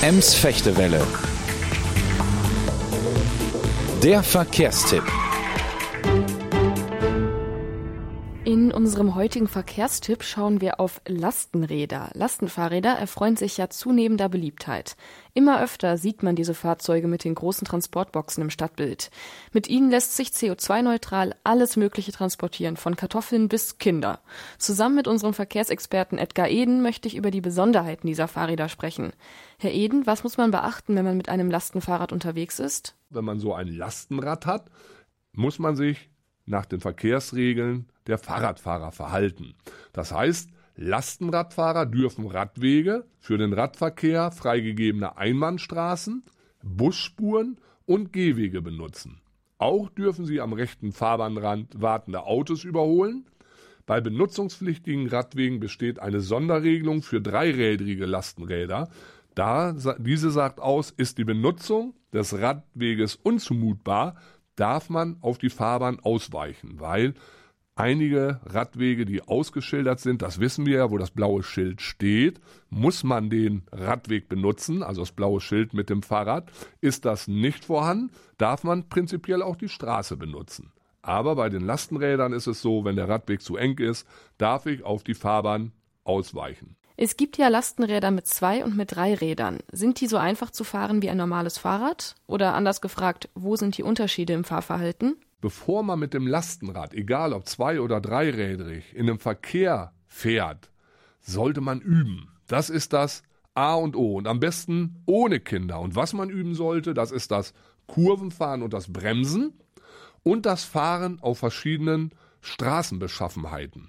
Ems-Fechtewelle. Der Verkehrstipp. In unserem heutigen Verkehrstipp schauen wir auf Lastenräder. Lastenfahrräder erfreuen sich ja zunehmender Beliebtheit. Immer öfter sieht man diese Fahrzeuge mit den großen Transportboxen im Stadtbild. Mit ihnen lässt sich CO2-neutral alles Mögliche transportieren, von Kartoffeln bis Kinder. Zusammen mit unserem Verkehrsexperten Edgar Eden möchte ich über die Besonderheiten dieser Fahrräder sprechen. Herr Eden, was muss man beachten, wenn man mit einem Lastenfahrrad unterwegs ist? Wenn man so ein Lastenrad hat, muss man sich nach den Verkehrsregeln der Fahrradfahrer verhalten. Das heißt, Lastenradfahrer dürfen Radwege für den Radverkehr freigegebene Einbahnstraßen, Busspuren und Gehwege benutzen. Auch dürfen sie am rechten Fahrbahnrand wartende Autos überholen. Bei benutzungspflichtigen Radwegen besteht eine Sonderregelung für dreirädrige Lastenräder. Diese sagt aus, ist die Benutzung des Radweges unzumutbar, darf man auf die Fahrbahn ausweichen, weil einige Radwege, die ausgeschildert sind, das wissen wir ja, wo das blaue Schild steht, muss man den Radweg benutzen, also das blaue Schild mit dem Fahrrad. Ist das nicht vorhanden, darf man prinzipiell auch die Straße benutzen. Aber bei den Lastenrädern ist es so, wenn der Radweg zu eng ist, darf ich auf die Fahrbahn ausweichen. Es gibt ja Lastenräder mit 2 und mit 3 Rädern. Sind die so einfach zu fahren wie ein normales Fahrrad? Oder anders gefragt, wo sind die Unterschiede im Fahrverhalten? Bevor man mit dem Lastenrad, egal ob 2- oder 3-rädrig, in den Verkehr fährt, sollte man üben. Das ist das A und O. Und am besten ohne Kinder. Und was man üben sollte, das ist das Kurvenfahren und das Bremsen und das Fahren auf verschiedenen Straßenbeschaffenheiten.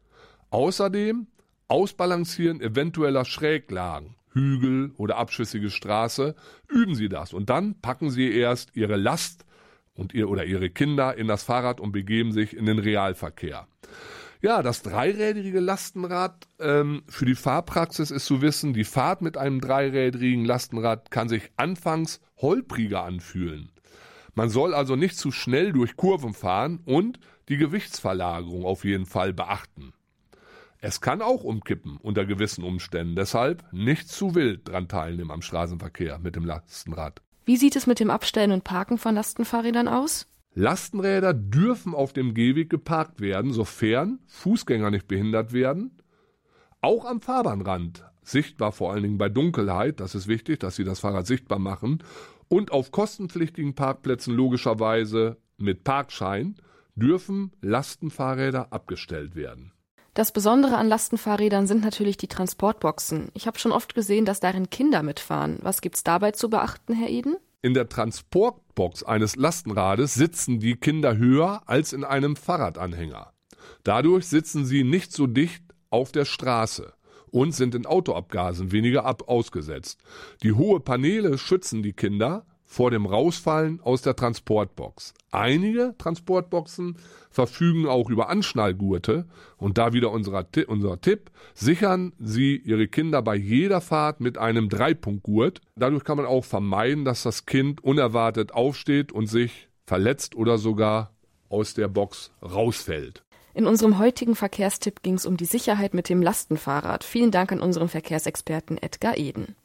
Außerdem Ausbalancieren eventueller Schräglagen, Hügel oder abschüssige Straße, üben Sie das. Und dann packen Sie erst Ihre Last und Ihre Kinder in das Fahrrad und begeben sich in den Realverkehr. Ja, das dreirädrige Lastenrad für die Fahrpraxis ist zu wissen, die Fahrt mit einem dreirädrigen Lastenrad kann sich anfangs holpriger anfühlen. Man soll also nicht zu schnell durch Kurven fahren und die Gewichtsverlagerung auf jeden Fall beachten. Es kann auch umkippen unter gewissen Umständen, deshalb nicht zu wild dran teilnehmen am Straßenverkehr mit dem Lastenrad. Wie sieht es mit dem Abstellen und Parken von Lastenfahrrädern aus? Lastenräder dürfen auf dem Gehweg geparkt werden, sofern Fußgänger nicht behindert werden. Auch am Fahrbahnrand, sichtbar vor allen Dingen bei Dunkelheit, das ist wichtig, dass Sie das Fahrrad sichtbar machen. Und auf kostenpflichtigen Parkplätzen logischerweise mit Parkschein dürfen Lastenfahrräder abgestellt werden. Das Besondere an Lastenfahrrädern sind natürlich die Transportboxen. Ich habe schon oft gesehen, dass darin Kinder mitfahren. Was gibt's dabei zu beachten, Herr Eden? In der Transportbox eines Lastenrades sitzen die Kinder höher als in einem Fahrradanhänger. Dadurch sitzen sie nicht so dicht auf der Straße und sind in Autoabgasen weniger ausgesetzt. Die hohen Paneele schützen die Kinder vor dem Rausfallen aus der Transportbox. Einige Transportboxen verfügen auch über Anschnallgurte und da wieder unser Tipp, sichern Sie Ihre Kinder bei jeder Fahrt mit einem 3-Punkt-Gurt. Dadurch kann man auch vermeiden, dass das Kind unerwartet aufsteht und sich verletzt oder sogar aus der Box rausfällt. In unserem heutigen Verkehrstipp ging es um die Sicherheit mit dem Lastenfahrrad. Vielen Dank an unseren Verkehrsexperten Edgar Eden.